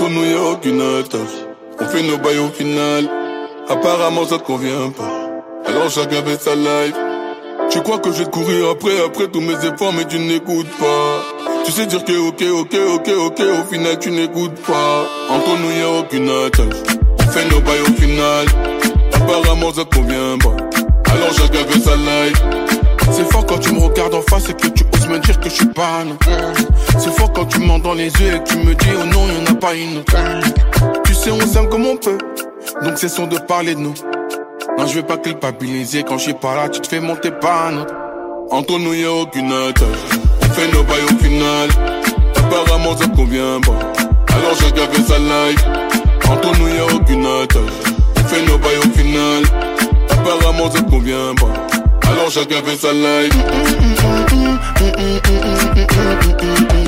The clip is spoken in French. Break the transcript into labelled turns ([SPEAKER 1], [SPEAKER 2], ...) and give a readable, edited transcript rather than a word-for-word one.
[SPEAKER 1] Entre nous y'a aucune attache. On fait nos bails au final. Apparemment ça te convient pas. Alors chacun fait sa life. Tu crois que je vais te courir après tous mes efforts, mais tu n'écoutes pas. Tu sais dire que ok, au final tu n'écoutes pas. Entre nous y'a aucune attache. On fait nos bails au final. Apparemment ça te convient pas. Alors chacun fait sa life. C'est fort quand tu me regardes en face et que tu oses me dire que je suis pas non. C'est fort quand tu m'entends dans les yeux et que tu me dis oh non y'en a pas une autre. Tu sais on s'aime comme on peut, donc cessons de parler de nous. Non je vais pas culpabiliser, quand je suis pas là tu te fais monter pas non. Entre nous y'a aucune attache. On fait nos bails au final. Apparemment ça te convient pas. Alors chacun fait sa life. Entre nous y'a aucune attache. On fait nos bails au final. Apparemment ça te convient pas. Alors chacun fait sa life.